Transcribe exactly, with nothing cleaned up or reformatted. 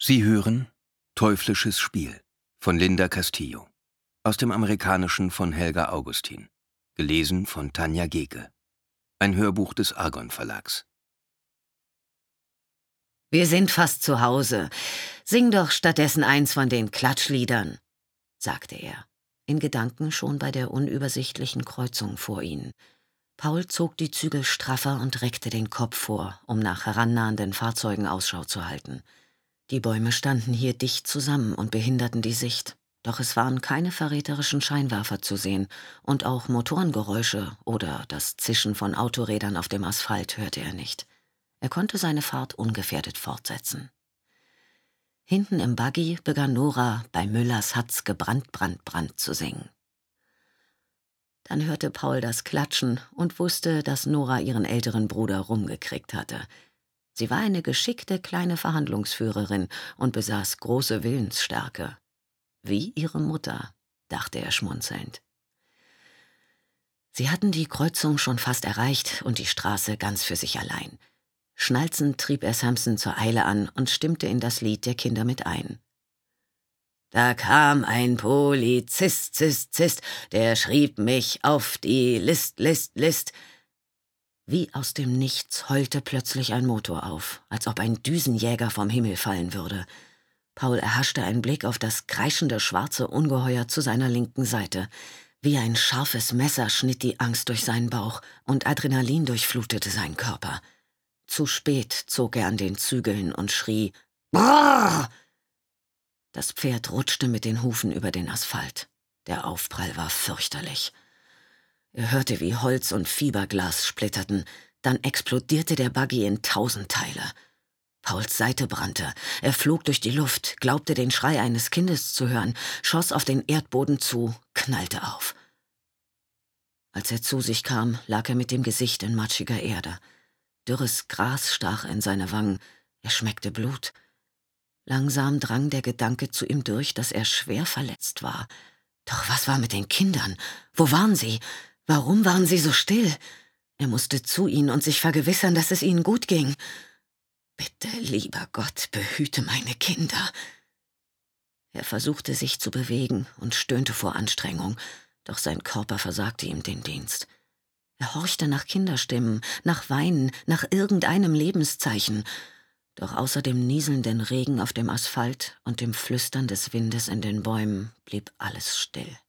Sie hören Teuflisches Spiel von Linda Castillo. Aus dem Amerikanischen von Helga Augustin. Gelesen von Tanja Geke. Ein Hörbuch des Argon Verlags. Wir sind fast zu Hause. Sing doch stattdessen eins von den Klatschliedern, sagte er, in Gedanken schon bei der unübersichtlichen Kreuzung vor ihnen. Paul zog die Zügel straffer und reckte den Kopf vor, um nach herannahenden Fahrzeugen Ausschau zu halten. Die Bäume standen hier dicht zusammen und behinderten die Sicht. Doch es waren keine verräterischen Scheinwerfer zu sehen, und auch Motorengeräusche oder das Zischen von Autorädern auf dem Asphalt hörte er nicht. Er konnte seine Fahrt ungefährdet fortsetzen. Hinten im Buggy begann Nora bei Müllers Hatz gebrannt, brand, brand zu singen. Dann hörte Paul das Klatschen und wusste, dass Nora ihren älteren Bruder rumgekriegt hatte. Sie war eine geschickte kleine Verhandlungsführerin und besaß große Willensstärke. Wie ihre Mutter, dachte er schmunzelnd. Sie hatten die Kreuzung schon fast erreicht und die Straße ganz für sich allein. Schnalzend trieb er Samson zur Eile an und stimmte in das Lied der Kinder mit ein. Da kam ein Polizist, Zist, Zist, der schrieb mich auf die List, List, List. Wie aus dem Nichts heulte plötzlich ein Motor auf, als ob ein Düsenjäger vom Himmel fallen würde. Paul erhaschte einen Blick auf das kreischende schwarze Ungeheuer zu seiner linken Seite. Wie ein scharfes Messer schnitt die Angst durch seinen Bauch und Adrenalin durchflutete seinen Körper. Zu spät zog er an den Zügeln und schrie »Brrr!« Das Pferd rutschte mit den Hufen über den Asphalt. Der Aufprall war fürchterlich. Er hörte, wie Holz und Fiberglas splitterten. Dann explodierte der Buggy in tausend Teile. Pauls Seite brannte. Er flog durch die Luft, glaubte den Schrei eines Kindes zu hören, schoss auf den Erdboden zu, knallte auf. Als er zu sich kam, lag er mit dem Gesicht in matschiger Erde. Dürres Gras stach in seine Wangen. Er schmeckte Blut. Langsam drang der Gedanke zu ihm durch, dass er schwer verletzt war. Doch was war mit den Kindern? Wo waren sie? Warum waren sie so still? Er musste zu ihnen und sich vergewissern, dass es ihnen gut ging. Bitte, lieber Gott, behüte meine Kinder. Er versuchte sich zu bewegen und stöhnte vor Anstrengung, doch sein Körper versagte ihm den Dienst. Er horchte nach Kinderstimmen, nach Weinen, nach irgendeinem Lebenszeichen. Doch außer dem nieselnden Regen auf dem Asphalt und dem Flüstern des Windes in den Bäumen blieb alles still.